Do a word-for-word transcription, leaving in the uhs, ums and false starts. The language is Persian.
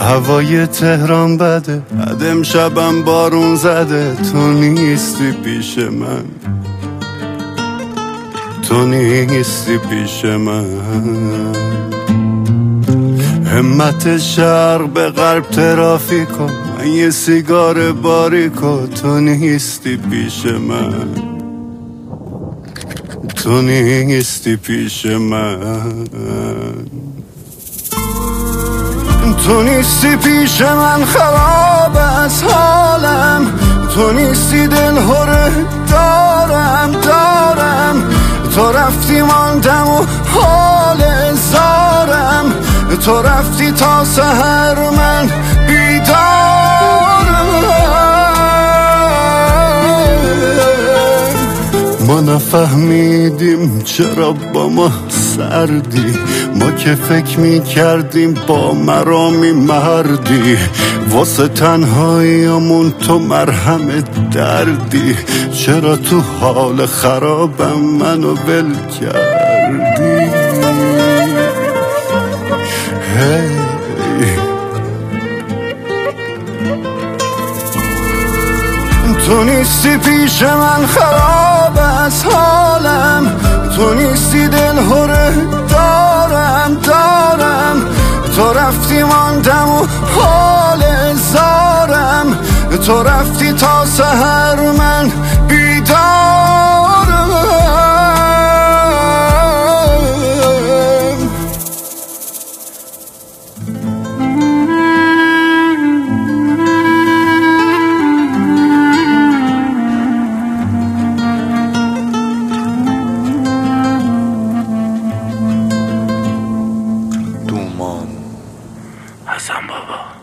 هوای تهران بده، بعد امشبم بارون زده. تو نیستی پیش من، تو نیستی پیش من. همت شرق به غرب ترافیکو، من یه سیگار باریکو. تو نیستی پیش من، تو نیستی پیش من. تو نیستی پیش من، خراب از حالم. تو نیستی دل هره دارم دارم. تو رفتی ماندم و حال زارم. تو رفتی تا سحر من بیدارم. ما نفهمیدیم چرا با ما سردی، ما که فکر می کردیم با مرامی مردی. واسه تنهاییمون تو مرهم دردی. چرا تو حال خرابم منو ول کردی؟ hey. تو نیستی پیش من، خراب از حالم. تو نیستی دل هره دارم دارم. تو رفتی ماندم و حال زارم. تو رفتی تا سحر من بیدارم. حسن بابا.